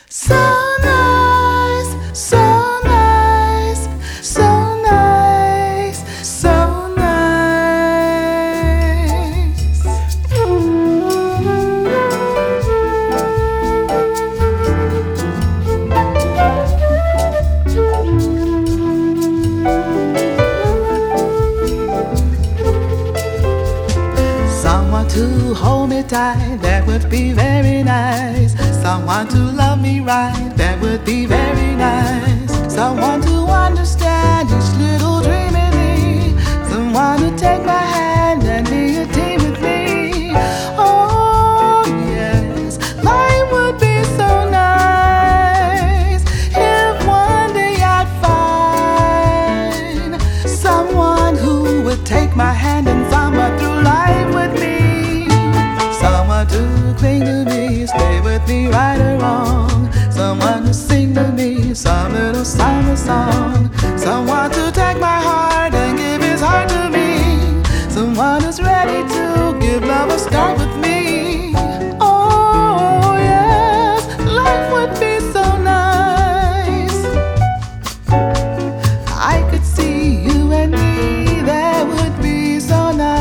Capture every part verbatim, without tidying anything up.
So nice, so nice, so nice, so nice. Someone to hold me tight, that would be very nice. Someone to love me right, that would be very nice. Someone to understand each little dream in me. Someone to take my hand and be a team with me. Oh yes, life would be so nice if one day I'd find someone who would take my hand and summer through life with me. Someone to cling to me, stay with me right or wrong. Someone to sing to me some little summer song. Someone to take my heart and give his heart to me. Someone who's ready to give love a start with me. Oh yes, life would be so nice. I could see you and me, that would be so nice.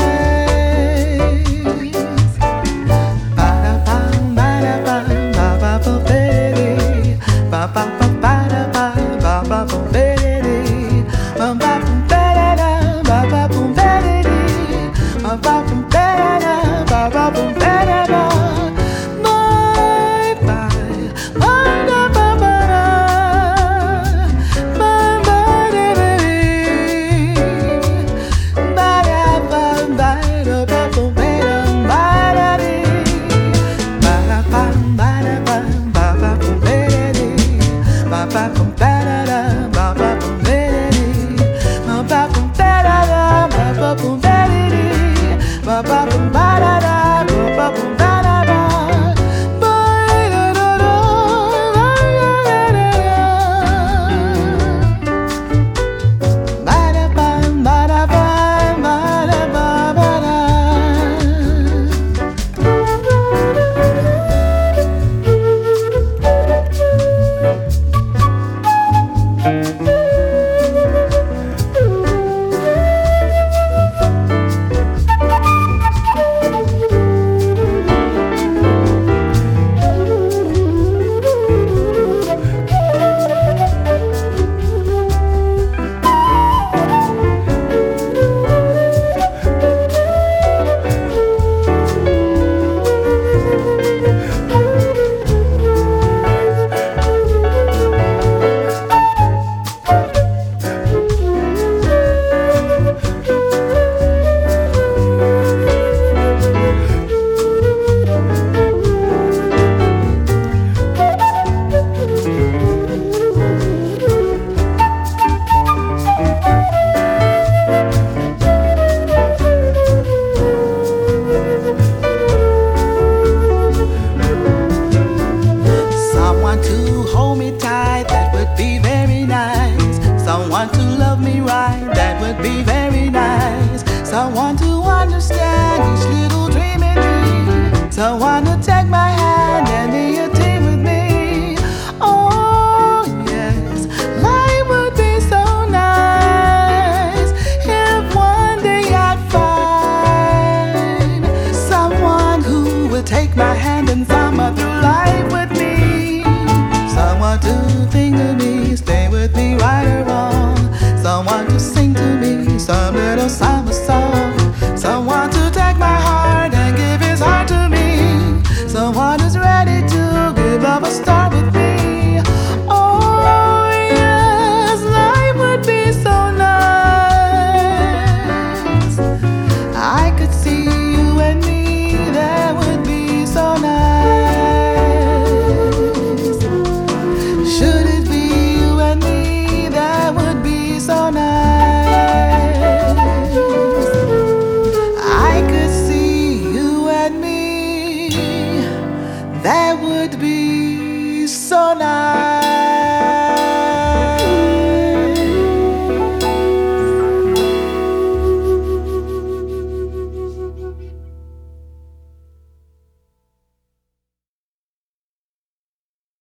Someone to love me right, that would be very nice. Someone to understand each little dream in me. Someone to take my hand and be a team with me. Oh yes, life would be so nice if one day I'd find someone who would take my hand and summer through life with me. Someone to think to me, stay with me right or wrong. Someone to sing to me some little summer song. Someone to take my heart and give his heart to me. Someone who's ready to give love a start with me. Oh yes, life would be so nice. I could see you and me, that would be so nice. Should it be you and me, that would be so nice. I could see you and me, that would be so nice.